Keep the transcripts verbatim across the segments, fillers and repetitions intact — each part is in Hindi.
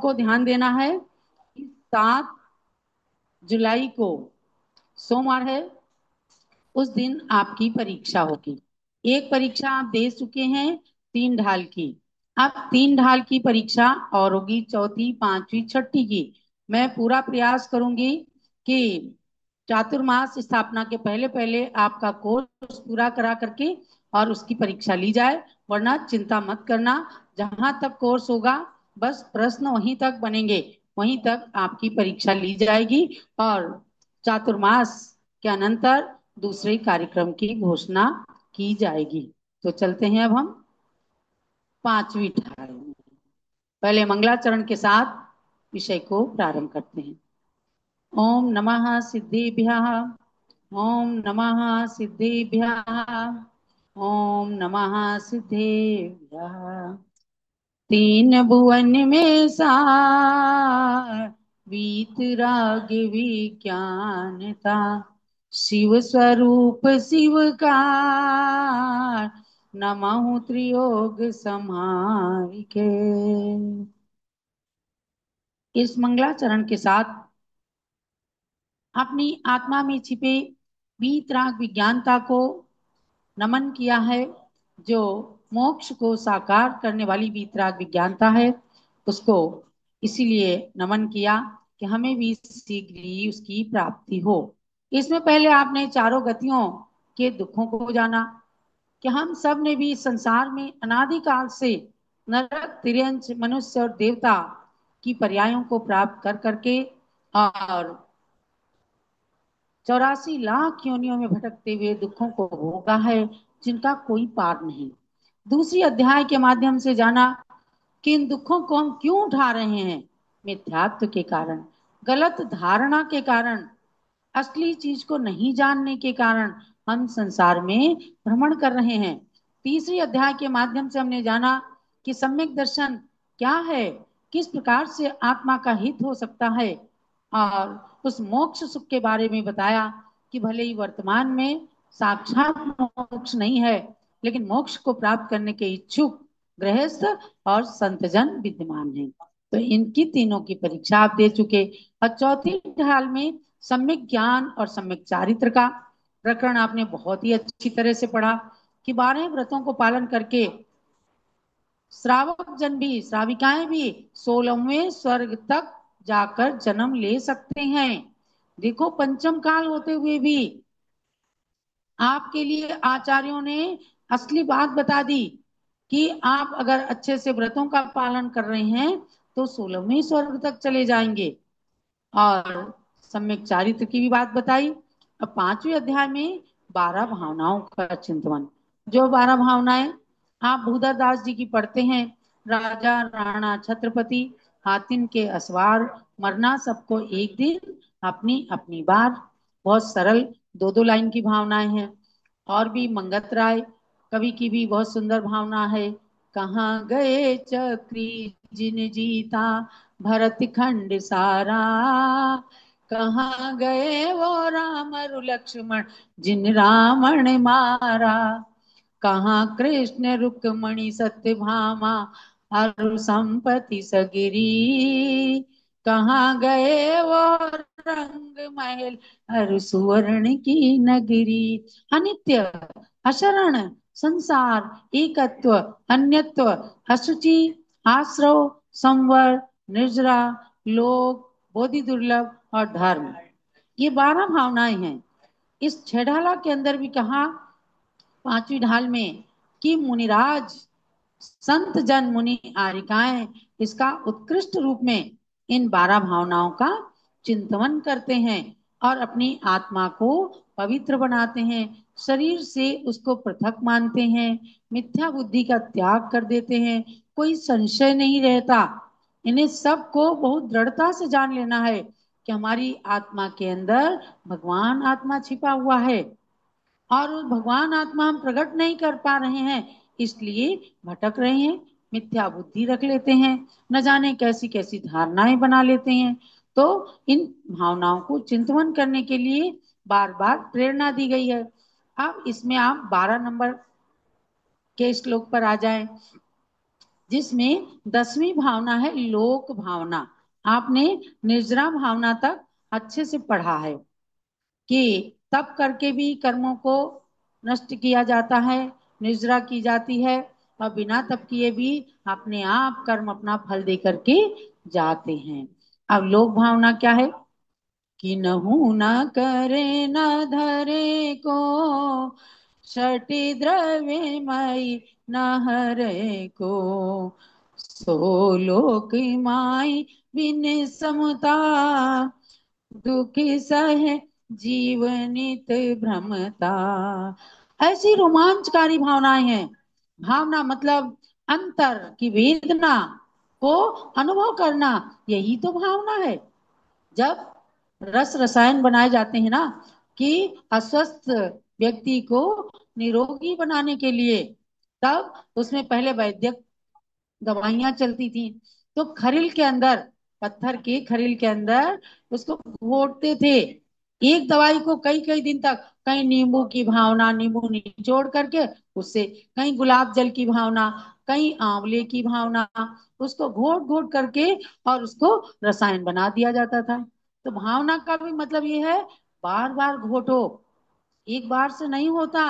को ध्यान देना है कि सात जुलाई को सोमवार है, उस दिन आपकी परीक्षा होगी। एक परीक्षा आप दे चुके हैं तीन ढाल की, अब तीन ढाल की परीक्षा और होगी, चौथी पांचवी छठी की। मैं पूरा प्रयास करूंगी कि चातुर्मास स्थापना के पहले पहले आपका कोर्स पूरा करा करके और उसकी परीक्षा ली जाए। वरना चिंता मत करना, जहां तक कोर्स होगा बस प्रश्न वहीं तक बनेंगे, वहीं तक आपकी परीक्षा ली जाएगी और चातुर्मास के अनंतर दूसरे कार्यक्रम की घोषणा की जाएगी। तो चलते हैं अब हम पांचवी ढाल में। पहले मंगलाचरण के साथ विषय को प्रारंभ करते हैं। ओम नमः सिद्धेभ्यः, ओम नमः सिद्धेभ्यः, ओम नमः सिद्धेभ्यः। तीन भुवन में सार वीतराग विज्ञानता, शिव स्वरूप शिव का नमः त्रियोग समाहिके। इस मंगलाचरण के साथ अपनी आत्मा में छिपे वीतराग विज्ञानता को नमन किया है। जो मोक्ष को साकार करने वाली वीतराग विज्ञानता है, उसको इसीलिए नमन किया कि हमें भी शीघ्र ही उसकी प्राप्ति हो। इसमें पहले आपने चारों गतियों के दुखों को जाना कि हम सब ने भी संसार में अनादिकाल से नरक, तिर्यंच, मनुष्य और देवता की पर्यायों को प्राप्त कर करके और चौरासी लाख योनियों में भटकते हुए दुखों को भोगा है, जिनका कोई पार नहीं। दूसरी अध्याय के माध्यम से जाना कि इन दुखों को हम क्यों उठा रहे हैं। मिथ्यात्व के कारण, गलत धारणा के कारण, असली चीज को नहीं जानने के कारण हम संसार में भ्रमण कर रहे हैं। तीसरी अध्याय के माध्यम से हमने जाना कि सम्यक दर्शन क्या है, किस प्रकार से आत्मा का हित हो सकता है, और उस मोक्ष सुख के बारे में बताया कि भले ही वर्तमान में साक्षात मोक्ष नहीं है, लेकिन मोक्ष को प्राप्त करने के इच्छुक गृहस्थ और संतजन विद्यमान हैं। तो इनकी तीनों की परीक्षा आप दे चुके। और चौथी ढाल में सम्यक ज्ञान और सम्यक चारित्र का प्रकरण आपने बहुत ही अच्छी तरह से पढ़ा कि बारह व्रतों को पालन करके श्रावक जन भी, श्राविकाएं भी सोलहवें स्वर्ग तक जाकर जन्म ले सकते हैं। देखो, पंचम काल होते हुए भी आपके लिए आचार्यों ने असली बात बता दी कि आप अगर अच्छे से व्रतों का पालन कर रहे हैं तो सोलहवें स्वर्ग तक चले जाएंगे। और सम्यक चारित्र की भी बात बताई। अब पांचवें अध्याय में बारह भावनाओं का चिंतन। जो बारह भावनाएं आप भूधर दास जी की पढ़ते हैं, राजा, राणा, छत्रपति, हातिन के असवार, मरना सबको एक दिन, अपनी अपनी बार। बहुत सरल दो दो लाइन की भावनाएं हैं। और भी मंगत राय कवि की भी बहुत सुंदर भावना है। कहाँ गए चक्री जिन जीता भरत खंड सारा, कहाँ गए वो राम और लक्ष्मण जिन रावण मारा, कहाँ कृष्ण रुक्मणी सत्यभामा और संपत्ति सगिरी, कहाँ गए वो रंग महल और सुवर्ण की नगरी। अनित्य, अशरण, संसार, एकत्व, अन्यत्व, अशुचि, आश्रव, संवर, निर्जरा, लोक, बोधि दुर्लभ और धर्म, ये बारह भावनाएं हैं। इस छह ढाला के अंदर भी कहा पांचवी ढाल में कि मुनिराज, संत जन, मुनि, आरिकाएं इसका उत्कृष्ट रूप में इन बारह भावनाओं का चिंतन करते हैं और अपनी आत्मा को पवित्र बनाते हैं, शरीर से उसको पृथक मानते हैं, मिथ्या बुद्धि का त्याग कर देते हैं, कोई संशय नहीं रहता। इन्हें सबको बहुत दृढ़ता से जान लेना है कि हमारी आत्मा के अंदर भगवान आत्मा छिपा हुआ है और उस भगवान आत्मा हम प्रकट नहीं कर पा रहे हैं, इसलिए भटक रहे हैं, मिथ्या बुद्धि रख लेते हैं, न जाने कैसी कैसी धारणाएं बना लेते हैं। तो इन भावनाओं को चिंतन करने के लिए बार बार प्रेरणा दी गई है। अब इसमें आप बारह नंबर के श्लोक पर आ जाएं। जिसमें दसवीं भावना है लोक भावना। आपने निर्जरा भावना तक अच्छे से पढ़ा है कि तप करके भी कर्मों को नष्ट किया जाता है, निर्जरा की जाती है, और बिना तप किए भी अपने आप कर्म अपना फल दे करके जाते हैं। अब लोक भावना क्या है? कि नहु न करे न धरे को, छठी द्रव्य मई न हरे को, सो लोक माई बिन समता, दुखी सहे जीवनित भ्रमता। ऐसी रोमांचकारी भावनाएं हैं। भावना मतलब अंतर की वेदना को अनुभव करना, यही तो भावना है। जब रस रसायन बनाए जाते हैं ना कि अस्वस्थ व्यक्ति को निरोगी बनाने के लिए, तब उसमें पहले वैद्यक दवाइयां चलती थी। तो खरील के अंदर, पत्थर के खरील के अंदर उसको घोटते थे, एक दवाई को कई कई दिन तक। कहीं नींबू की भावना, नींबू निचोड़ करके उससे, कहीं गुलाब जल की भावना, कहीं आंवले की भावना, उसको घोट घोट करके और उसको रसायन बना दिया जाता था। तो भावना का भी मतलब ये है, बार बार घोटो, एक बार से नहीं होता।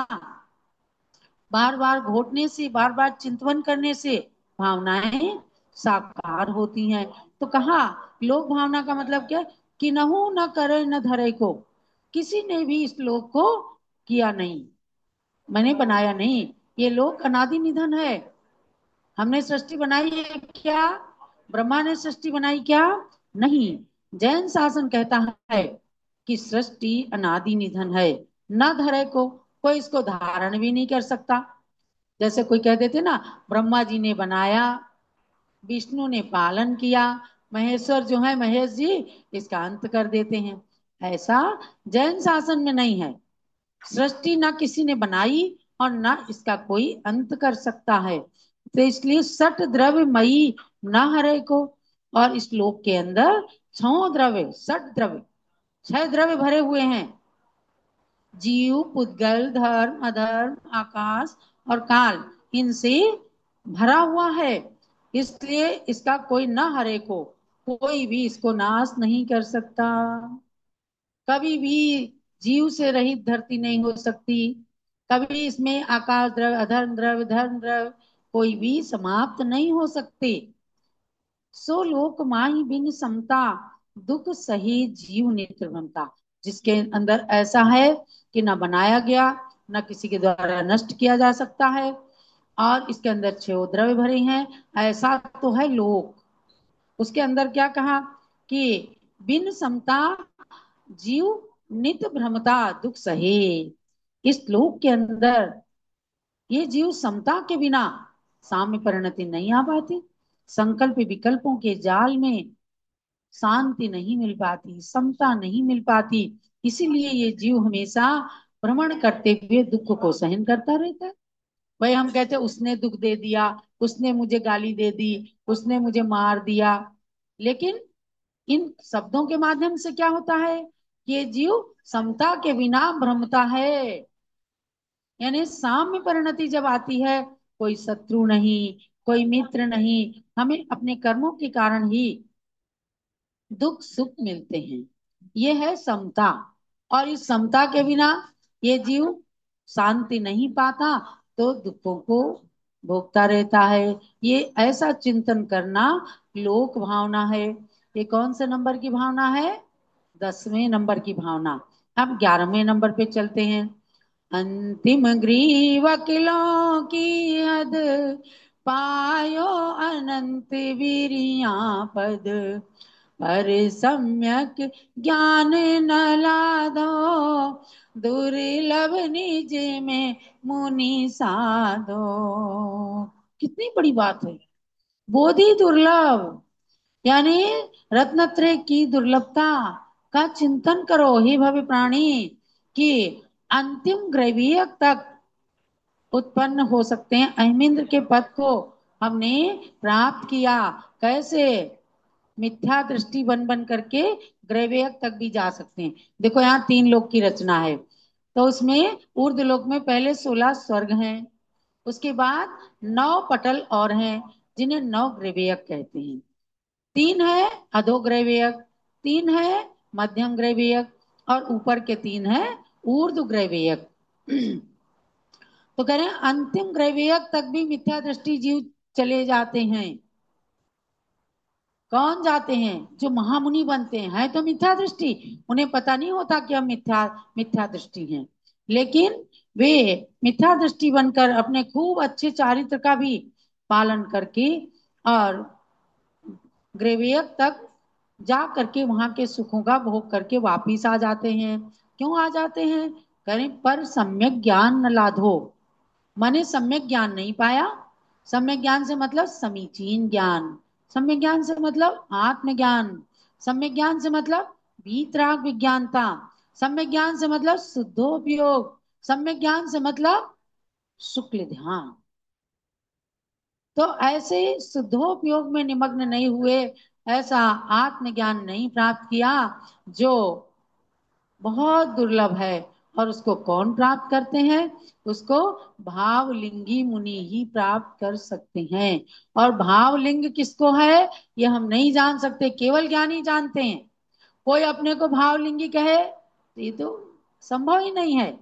बार बार घोटने से, बार बार चिंतवन करने से भावनाएं साकार होती हैं। तो कहा लोक भावना का मतलब क्या? कि नहु न करे न धरे को, किसी ने भी इस लोक को किया नहीं, मैंने बनाया नहीं। ये लोक अनादि निधन है। हमने सृष्टि बनाई है क्या? ब्रह्मा ने सृष्टि बनाई क्या? नहीं। जैन शासन कहता है कि सृष्टि अनादि निधन है, न धरे को, कोई इसको धारण भी नहीं कर सकता। जैसे कोई कह देते ना, ब्रह्मा जी ने बनाया, विष्णु ने पालन किया, महेश्वर जो है महेश जी इसका अंत कर देते हैं। ऐसा जैन शासन में नहीं है। सृष्टि ना किसी ने बनाई और ना इसका कोई अंत कर सकता है। तो इसलिए सट द्रव्य मई न हरे को, और इस लोक के अंदर छो द्रव्य, सट द्रव्य, छह द्रव्य भरे हुए हैं। जीव, पुद्गल, धर्म, अधर्म, आकाश और काल, इनसे भरा हुआ है। इसलिए इसका कोई न हरे को, कोई भी इसको नाश नहीं कर सकता। कभी भी जीव से रहित धरती नहीं हो सकती। कभी इसमें आकाश द्रव्य, अधर्म द्रव्य, धर्म द्रव्य कोई भी समाप्त नहीं हो सकते। सो लोक माही बिन समता, दुख सही जीव निर्भरता। जिसके अंदर ऐसा है कि ना बनाया गया, ना किसी के द्वारा नष्ट किया जा सकता है, और इसके अंदर छह द्रव्य भरे हैं, ऐसा तो है लोक। उसके अंदर क्या कहा कि बिन समता जीव नित भ्रमता, दुख सहे। इस लोक के अंदर ये जीव समता के बिना साम्य परिणति नहीं आ पाती। संकल्प विकल्पों के जाल में शांति नहीं मिल पाती, समता नहीं मिल पाती। इसीलिए ये जीव हमेशा भ्रमण करते हुए दुख को सहन करता रहता है। भाई हम कहते उसने दुख दे दिया, उसने मुझे गाली दे दी, उसने मुझे मार दिया, लेकिन इन शब्दों के माध्यम से क्या होता है कि ये जीव समता के बिना भ्रमता है। यानी साम्य परिणति जब आती है, कोई शत्रु नहीं, कोई मित्र नहीं, हमें अपने कर्मों के कारण ही दुख सुख मिलते हैं। ये है समता। और इस समता के बिना ये जीव शांति नहीं पाता, तो दुखों को भोगता रहता है। ये ऐसा चिंतन करना लोक भावना है। ये कौन से नंबर की भावना है? दसवें नंबर की भावना। अब ग्यारहवें नंबर पे चलते हैं। अंतिम ग्रीव किलों की हद, पायो अनंत वीरिया पद, पर सम्यक ज्ञान न लादो, दुर्लभ निज में मुनि साधो। कितनी बड़ी बात है। बोधि दुर्लभ, यानी रत्नत्रय की दुर्लभता का चिंतन करो हे भव्य प्राणी, कि अंतिम ग्रैवियक तक उत्पन्न हो सकते हैं। अहिमिंद्र के पद को हमने प्राप्त किया। कैसे? मिथ्या दृष्टि बन बन करके ग्रैवियक तक भी जा सकते हैं। देखो यहाँ तीन लोक की रचना है। तो उसमें ऊर्ध्व लोक में पहले सोलह स्वर्ग हैं, उसके बाद नौ पटल और हैं, जिन्हें नवग्रहवीयक कहते हैं। तीन है अधोग्रहवीयक, तीन है मध्यम ग्रहवीयक, और ऊपर के तीन है ऊर्ध्वग्रहवीयक। तो कह रहे हैं अंतिम ग्रहवीयक तक भी मिथ्या दृष्टि जीव चले जाते हैं। कौन जाते हैं? जो महामुनि बनते हैं, है तो मिथ्या दृष्टि, उन्हें पता नहीं होता कि हम मिथ्या मिथ्या दृष्टि हैं, लेकिन वे मिथ्या दृष्टि बनकर अपने खूब अच्छे चारित्र का भी पालन करके और ग्रेवियक तक जा करके वहां के सुखों का भोग करके वापिस आ जाते हैं। क्यों आ जाते हैं? करें पर सम्यक ज्ञान न लाधो, माने सम्यक ज्ञान नहीं पाया। सम्यक ज्ञान से मतलब समीचीन ज्ञान, सम्यक ज्ञान से मतलब आत्मज्ञान, सम्यक ज्ञान से मतलब वीतराग विज्ञानता, सम्यक ज्ञान से मतलब शुद्धोपयोग, सम्यक ज्ञान से मतलब शुक्ल ध्यान। तो ऐसे शुद्धोपयोग में निमग्न नहीं हुए, ऐसा आत्मज्ञान नहीं प्राप्त किया, जो बहुत दुर्लभ है। और उसको कौन प्राप्त करते हैं? उसको भावलिंगी मुनि ही प्राप्त कर सकते हैं। और भावलिंग किसको है ये हम नहीं जान सकते, केवल ज्ञानी जानते हैं। कोई अपने को भावलिंगी कहे तो ये तो संभव ही नहीं है।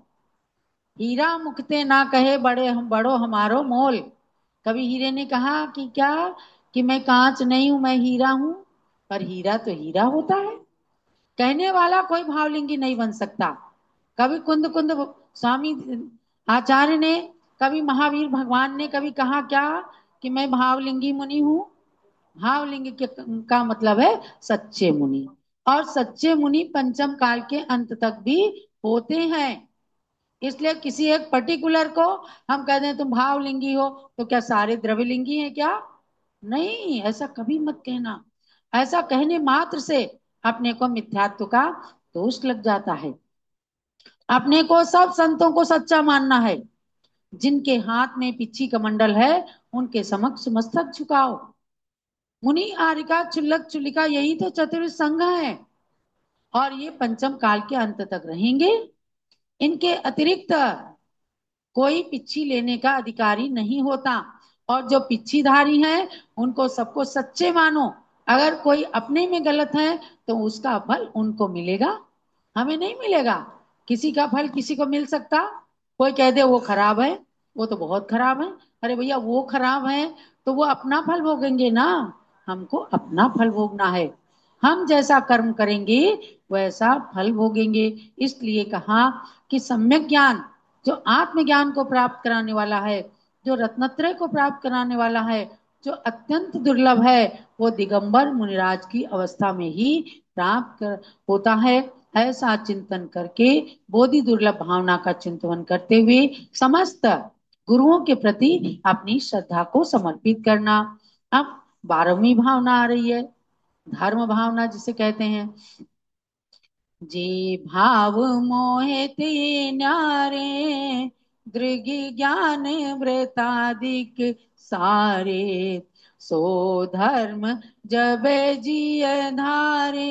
हीरा मुक्ते ना कहे बड़े हम बड़ो हमारो मोल। कभी हीरे ने कहा कि क्या, कि मैं कांच नहीं हूं, मैं हीरा हूं। पर हीरा तो हीरा होता है। कहने वाला कोई भावलिंगी नहीं बन सकता। कभी कुंद कुंद स्वामी आचार्य ने, कभी महावीर भगवान ने कभी कहा क्या कि मैं भावलिंगी मुनि हूं? भावलिंग के का मतलब है सच्चे मुनि। और सच्चे मुनि पंचम काल के अंत तक भी होते हैं। इसलिए किसी एक पर्टिकुलर को हम कह दें तुम भावलिंगी हो, तो क्या सारे द्रव्यलिंगी हैं क्या? नहीं, ऐसा कभी मत कहना। ऐसा कहने मात्र से अपने को मिथ्यात्व का दोष लग जाता है। अपने को सब संतों को सच्चा मानना है। जिनके हाथ में पिच्ची कमंडल है उनके समक्ष मस्तक झुकाओ। मुनि आरिका चुल्लक चुलिका यही तो चतुर्थ संघ है, और ये पंचम काल के अंत तक रहेंगे। इनके अतिरिक्त कोई पिच्छी लेने का अधिकारी नहीं होता। और जो पिच्छीधारी हैं उनको सबको सच्चे मानो। अगर कोई अपने में गलत है तो उसका फल उनको मिलेगा, हमें नहीं मिलेगा। किसी का फल किसी को मिल सकता? कोई कह दे वो खराब है, वो तो बहुत खराब है। अरे भैया वो खराब है तो वो अपना फल भोगेंगे ना, हमको अपना फल भोगना है। हम जैसा कर्म करेंगे वैसा फल भोगेंगे। इसलिए कहा कि सम्यक ज्ञान जो आत्मज्ञान को प्राप्त कराने वाला है, जो रत्नत्रय को प्राप्त कराने वाला है, जो अत्यंत दुर्लभ है, वो दिगंबर मुनिराज की अवस्था में ही प्राप्त कर, होता है। ऐसा चिंतन करके बोधि दुर्लभ भावना का चिंतन करते हुए समस्त गुरुओं के प्रति अपनी श्रद्धा को समर्पित करना। अब बारहवीं भावना आ रही है, धर्म भावना जिसे कहते हैं। जे भाव मोहे ते न्यारे, दृग ज्ञान वृतादिक सारे, सो धर्म जब जिय धारे,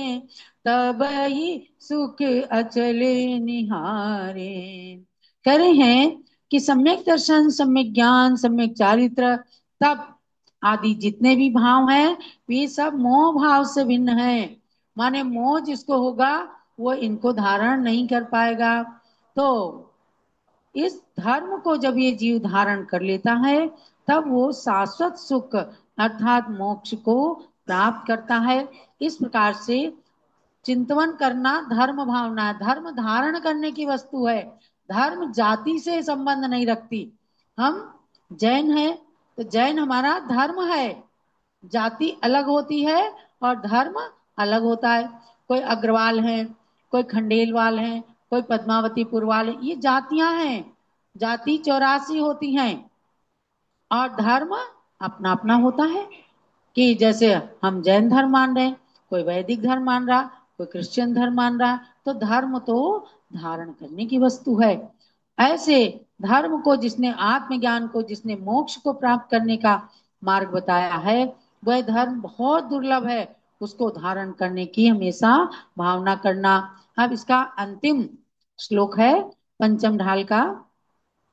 तब ही सुख अचल निहारे। कह रहे हैं कि सम्यक दर्शन, सम्यक ज्ञान, सम्यक चारित्र, तब आदि जितने भी भाव हैं वे सब मोह भाव से भिन्न है। माने मोह जिसको होगा वो इनको धारण नहीं कर पाएगा। तो इस धर्म को जब ये जीव धारण कर लेता है तब वो शाश्वत सुख अर्थात मोक्ष को प्राप्त करता है। इस प्रकार से चिंतन करना धर्म भावना है। धर्म धारण करने की वस्तु है, धर्म जाति से संबंध नहीं रखती। हम जैन हैं तो जैन हमारा धर्म है, जाति अलग होती है और धर्म अलग होता है। कोई अग्रवाल है, कोई खंडेलवाल है, कोई पद्मावतीपुर वाले, ये जातियां हैं। जाति चौरासी होती हैं और धर्म अपना अपना होता है। कि जैसे हम जैन धर्म मान रहे हैं, कोई वैदिक धर्म मान रहा, कोई क्रिश्चियन धर्म मान रहा। तो धर्म तो धारण करने की वस्तु है। ऐसे धर्म को जिसने आत्मज्ञान को, जिसने मोक्ष को प्राप्त करने का मार्ग बताया है, वह धर्म बहुत दुर्लभ है। उसको धारण करने की हमेशा भावना करना। अब इसका अंतिम श्लोक है पंचम ढाल का।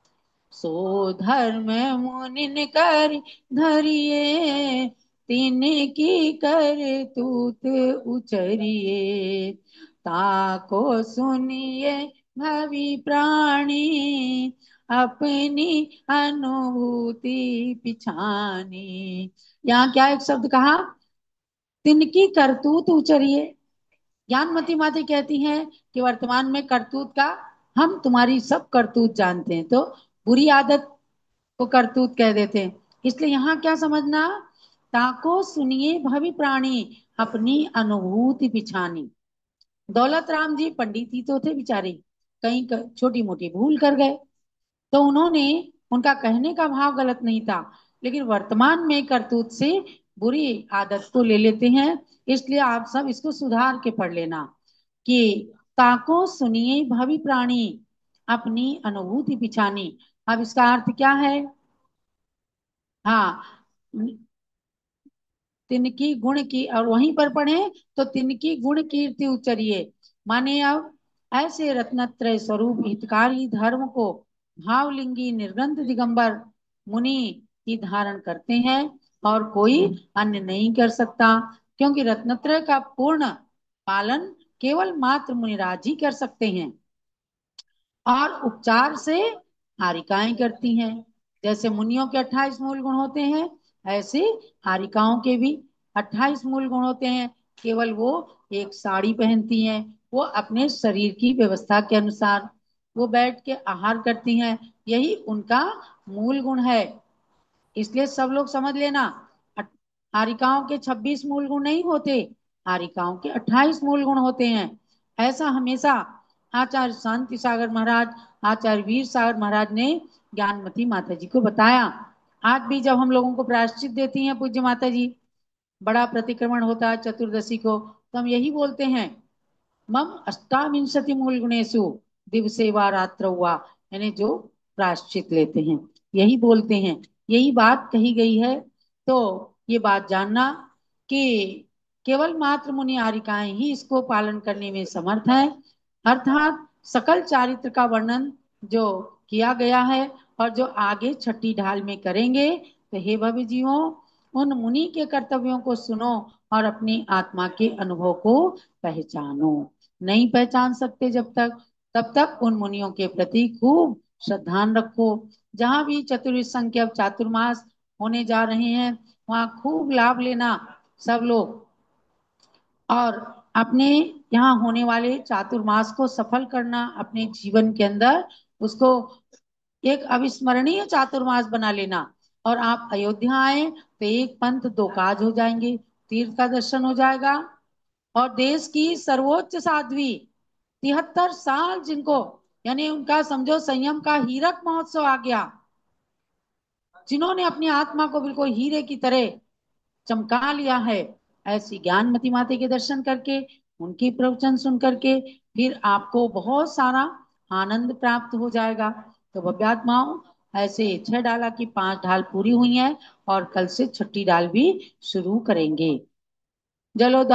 सो धर्म मुनिन कर धरिए, तीन की कर तूत उचरिए, ताको सुनिए भवि प्राणी, अपनी अनुभूति पिछानी। यहाँ क्या एक शब्द कहा, तिनकी करतूत उचरिए। ज्ञानमती माता कहती हैं कि वर्तमान में करतूत का, हम तुम्हारी सब करतूत जानते हैं, तो बुरी आदत को करतूत कह देते हैं। इसलिए यहाँ क्या समझना, ताको सुनिए भवि प्राणी, अपनी अनुभूति पिछानी। दौलत राम जी पंडित ही तो थे बेचारे, कहीं छोटी मोटी भूल कर गए, तो उन्होंने, उनका कहने का भाव गलत नहीं था, लेकिन वर्तमान में करतूत से बुरी आदत को ले लेते हैं। इसलिए आप सब इसको सुधार के पढ़ लेना कि ताको सुनिए भवि प्राणी, अपनी अनुभूति पिछानी। अब इसका अर्थ क्या है? हाँ, तिनकी गुण की, और वहीं पर पढ़े तो तिनकी गुण कीर्ति उच्चरिए, माने अब ऐसे रत्नत्रय स्वरूप हितकारी धर्म को भावलिंगी निर्ग्रंथ दिगंबर मुनि ही धारण करते हैं, और कोई अन्य नहीं कर सकता, क्योंकि रत्नत्रय का पूर्ण पालन केवल मात्र मुनिराज ही कर सकते हैं। और उपचार से हारिकाएं करती हैं। जैसे मुनियों के अट्ठाईस मूल गुण होते हैं, ऐसे हारिकाओं के भी अट्ठाईस मूल गुण होते हैं। केवल वो एक साड़ी पहनती हैं, वो अपने शरीर की व्यवस्था के अनुसार वो बैठ के आहार करती हैं, यही उनका मूल गुण है। इसलिए सब लोग समझ लेना, अट- हारिकाओं के छब्बीस मूल गुण नहीं होते, हारिकाओं के अट्ठाईस मूल गुण होते हैं। ऐसा हमेशा आचार्य शांति सागर महाराज, आचार्य वीर सागर महाराज ने ज्ञानमती माता जी को बताया। आज भी जब हम लोगों को प्रायश्चित देती हैं पूज्य माता जी, बड़ा प्रतिक्रमण होता है चतुर्दशी को, तो हम यही बोलते हैं, मम अष्टाविंशति मूल गुणेशु दिवसे व रात्र हुआ, यानी जो प्रायश्चित लेते हैं यही बोलते हैं, यही बात कही गई है। तो ये बात जानना कि केवल मात्र मुनि आरिकाएं ही इसको पालन करने में समर्थ है, अर्थात सकल चारित्र का वर्णन जो किया गया है और जो आगे छठी ढाल में करेंगे। तो हे भव्य जीवों, उन मुनि के कर्तव्यों को सुनो और अपनी आत्मा के अनुभव को पहचानो। नहीं पहचान सकते जब तक, तब तक उन मुनियों के प्रति खूब श्रद्धान रखो। जहां भी चतुर्विश संख्या चातुर्मास होने जा रहे हैं, वहां खूब लाभ लेना सब लोग, और अपने यहाँ होने वाले चातुर्मास को सफल करना अपने जीवन के अंदर, उसको एक अविस्मरणीय चातुर्मास बना लेना। और आप अयोध्या आए तो एक पंथ दो काज हो जाएंगे, तीर्थ का दर्शन हो जाएगा, और देश की सर्वोच्च साध्वी, तिहत्तर साल जिनको, यानी उनका समझो संयम का हीरक महोत्सव आ गया, जिन्होंने अपनी आत्मा को बिल्कुल हीरे की तरह चमका लिया है, ऐसी ज्ञानमती माता के दर्शन करके, उनकी प्रवचन सुन करके फिर आपको बहुत सारा आनंद प्राप्त हो जाएगा। तो भव्यात्माओं, ऐसे छह डाला की पांच ढाल पूरी हुई है, और कल से छठी डाल भी शुरू करेंगे। जलोदा